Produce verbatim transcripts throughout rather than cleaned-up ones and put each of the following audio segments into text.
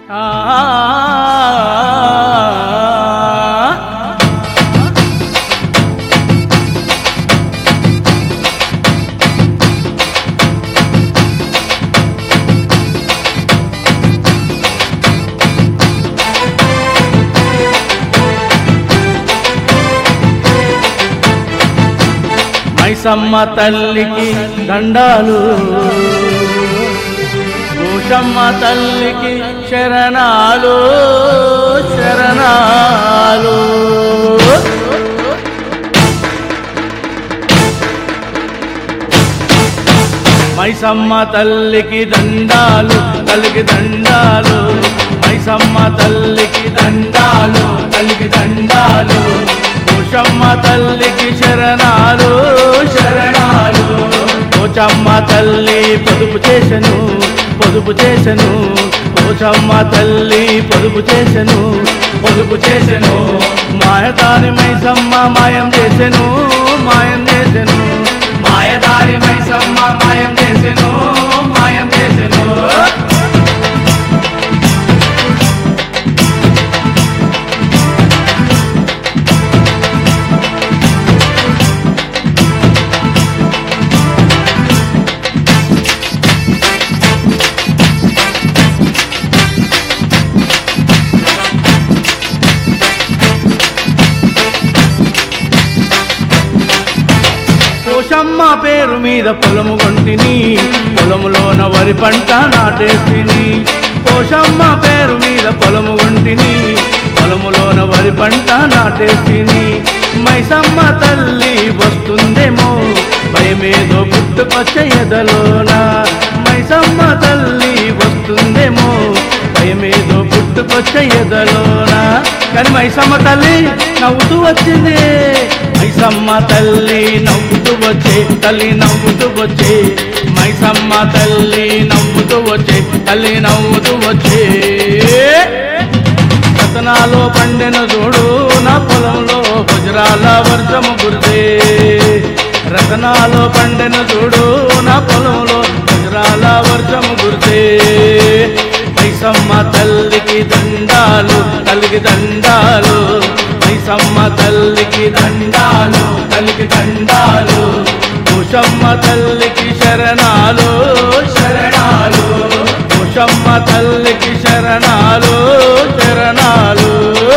మైసమ్మ తల్లికి దండాలు, భూషమ్మ తల్లికి శరణాలు శరణాలు. మైసమ్మ తల్లికి దండాలు, తల్లికి దండాలు. మైసమ్మ తల్లికి దండాలు, తల్లికి దండాలు. భూషమ్మ తల్లికి శరణాలు శరణాలు. పోచమ్మ తల్లి పొదుపు చేసెను, పొదుపు చేసెను. పోచమ్మ తల్లి పొదుపు చేసెను, పొదుపు చేసెను. మాయదారి మైసమ్మ మాయం చేసెను, మాయం చేసెను. మాయదారి మైసమ్మ మాయం చేసెను, మాయం చేసెను. పోషమ్మ పేరు మీద పొలము కొంటిని, పొలములోన వరి పంట నాటేసిని. పోషమ్మ పేరు మీద పొలము కొంటిని, పొలములోన వరి పంట నాటేసిని. మైసమ్మ తల్లి వస్తుందేమో భయమేదో పుట్టుకొచ్చే ఎదలోన. మైసమ్మ తల్లి వస్తుందేమో భయమేదో పుట్టుకొచ్చే ఎదలోన. కానీ మైసమ్మ తల్లి నవ్వుతూ వచ్చింది, మైసమ్మ తల్లి నవ్వుతూ వచ్చే, తల్లి నవ్వుతూ వచ్చే. మైసమ్మ తల్లి నవ్వుతూ వచ్చే, తల్లి నవ్వుతూ వచ్చే. రతనాలో పండెను చూడు నా పొలంలో వజ్రాల వర్షము కురిసే. రతనాలో పండెను చూడు నా పొలంలో వజ్రాల వర్షము కురిసే. మైసమ్మ తల్లికి దండాలు, తల్లికి దండాలు. మైసమ్మ తల్లికి దండాలు, తల్లికి దండాలు. భూషమ్మ తల్లికి శరణాలు శరణాలు. భూషమ్మ తల్లికి శరణాలు శరణాలు.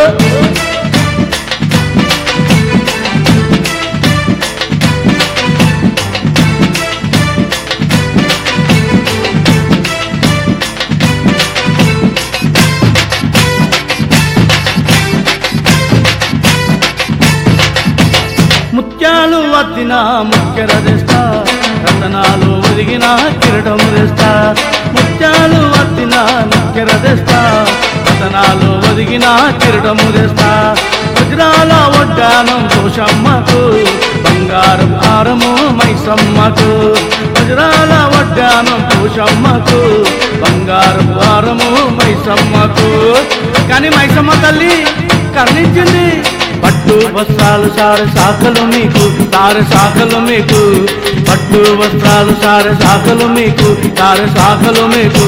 ముత్యాలు వద్దిన ముఖ్యర తెస్తా, రతనాలు ఒదిగిన కిరటము తెస్తా. ముత్యాలు వద్దిన ముఖ్యర తెస్తా, రతనాలు ఒదిగిన కిరటము తెస్తా. వజ్రాల వడ్డానం పోషమ్మకు, బంగారు హారము మైసమ్మకు. వజ్రాల వడ్డానం పోషమ్మకు, బంగారు హారము మైసమ్మకు. కానీ మైసమ్మ తల్లి కర్ణించింది. పట్టు వస్త్రాలు సార శాఖలు మీకు, సార శాఖలు మీకు. పట్టు వస్త్రాలు సార శాఖలు మీకు, సార శాఖలు మీకు.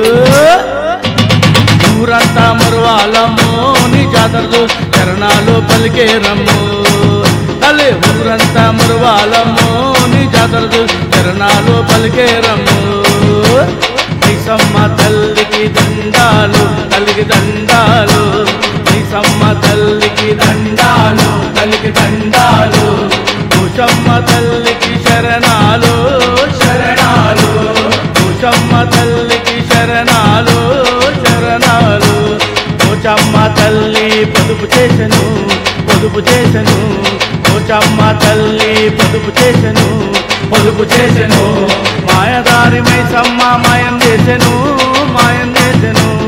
ఊరంతా మరువాలమ్మో నీ జాతరలు చరణాలు పలికే రమ్ము. తల్లి ఊరంతా మరువాలమ్మో నీ జాతరలు చరణాలు పలికే రమ్ము. మైసమ్మ తల్లికి దండాలు, తల్లికి దండాలు. మైసమ్మ తల్లికి దండాలు, తల్లికి దండాలు. భూషమ్మ తల్లికి శరణాలు శరణాలు. భూషమ్మ తల్లికి శరణాలు శరణాలు. పోచమ్మ తల్లి పొదుపు చేసెను, పొదుపు చేసెను. పోచమ్మ తల్లి పొదుపు చేసెను, పొదుపు చేసెను. మాయదారి మైసమ్మ మాయం చేసెను, మాయం చేసెను.